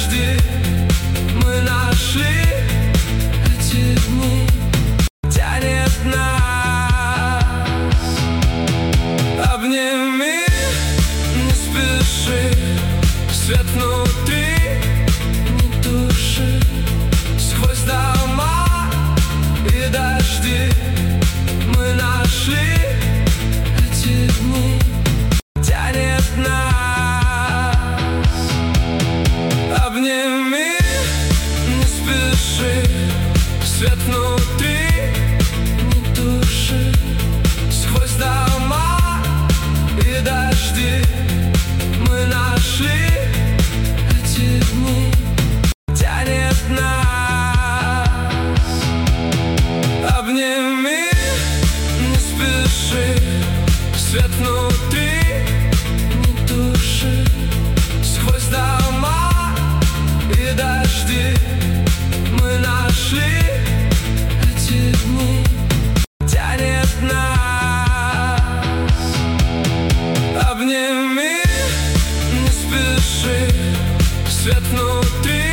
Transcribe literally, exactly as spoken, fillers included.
дожди мы нашли эти дни, тянет нас. Обними, не спеши, свет внутри не туши. Сквозь дома и дожди мы нашли эти дни, тянет нас. Обними, не спеши, свет внутри не туши. Сквозь дома и дожди мы нашли эти дни, тянет нас. Обними, не спеши, свет внутри не туши. Сквозь дома и дожди мы нашли эти дни, тянет нас. Обними, не спеши, свет внутри